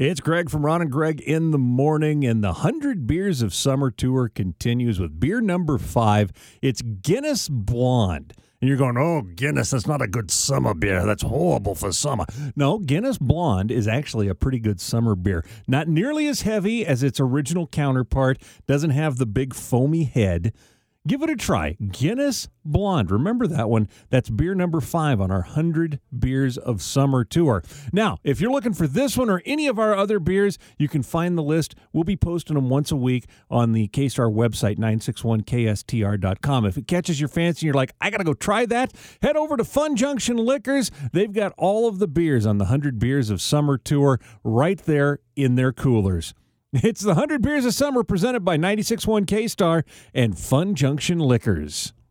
It's Greg from Ron and Greg in the Morning, and the 100 Beers of Summer Tour continues with beer number 5. It's Guinness Blonde. And you're going, oh, Guinness, that's not a good summer beer. That's horrible for summer. No, Guinness Blonde is actually a pretty good summer beer. Not nearly as heavy as its original counterpart. Doesn't have the big foamy head. Give it a try. Guinness Blonde. Remember that one. That's beer number 5 on our 100 Beers of Summer Tour. Now, if you're looking for this one or any of our other beers, you can find the list. We'll be posting them once a week on the K-Star website, 961kstr.com. If it catches your fancy and you're like, I got to go try that, head over to Fun Junction Liquors. They've got all of the beers on the 100 Beers of Summer Tour right there in their coolers. It's the 100 Beers of Summer presented by 96.1 K-Star and Fun Junction Liquors.